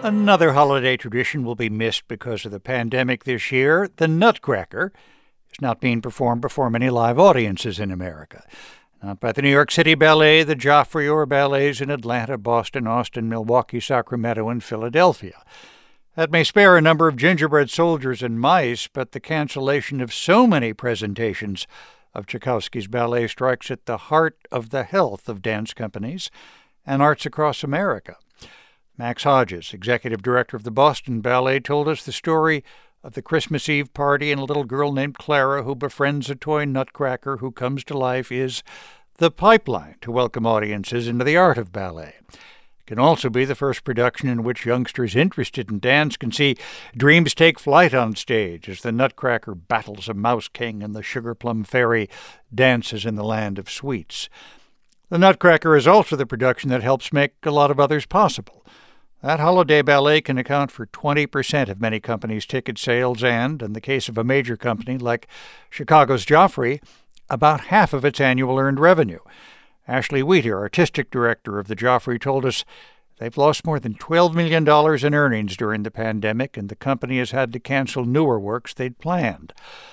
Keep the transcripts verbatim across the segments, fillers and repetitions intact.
Another holiday tradition will be missed because of the pandemic this year. The Nutcracker is not being performed before many live audiences in America. Not by the New York City Ballet, the Joffrey, or ballets in Atlanta, Boston, Austin, Milwaukee, Sacramento, and Philadelphia. That may spare a number of gingerbread soldiers and mice, but the cancellation of so many presentations of Tchaikovsky's ballet strikes at the heart of the health of dance companies and arts across America. Max Hodges, executive director of the Boston Ballet, told us the story of the Christmas Eve party and a little girl named Clara who befriends a toy nutcracker who comes to life is the pipeline to welcome audiences into the art of ballet. It can also be the first production in which youngsters interested in dance can see dreams take flight on stage as the Nutcracker battles a mouse king and the Sugar Plum Fairy dances in the land of sweets. The Nutcracker is also the production that helps make a lot of others possible. That holiday ballet can account for twenty percent of many companies' ticket sales and, in the case of a major company like Chicago's Joffrey, about half of its annual earned revenue. Ashley Wheater, artistic director of the Joffrey, told us they've lost more than twelve million dollars in earnings during the pandemic, and the company has had to cancel newer works they'd planned.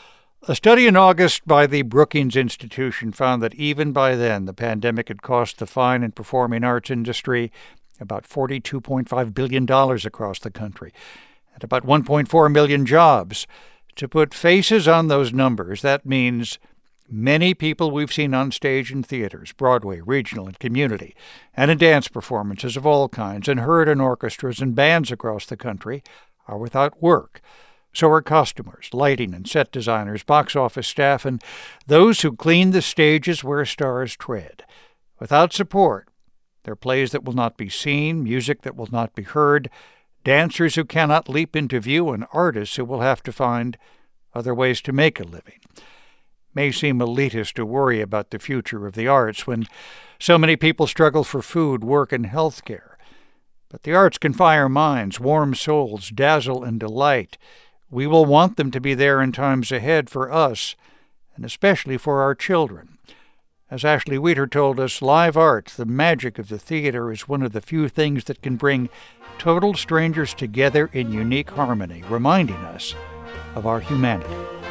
A study in August by the Brookings Institution found that even by then, the pandemic had cost the fine and performing arts industry about forty-two point five billion dollars across the country, and about one point four million jobs. To put faces on those numbers, that means many people we've seen on stage in theaters, Broadway, regional, and community, and in dance performances of all kinds, and heard in orchestras and bands across the country, are without work. So are costumers, lighting and set designers, box office staff, and those who clean the stages where stars tread. Without support, there are plays that will not be seen, music that will not be heard, dancers who cannot leap into view, and artists who will have to find other ways to make a living. It may seem elitist to worry about the future of the arts when so many people struggle for food, work, and health care. But the arts can fire minds, warm souls, dazzle, and delight. We will want them to be there in times ahead for us, and especially for our children. As Ashley Wheater told us, live art, the magic of the theater, is one of the few things that can bring total strangers together in unique harmony, reminding us of our humanity.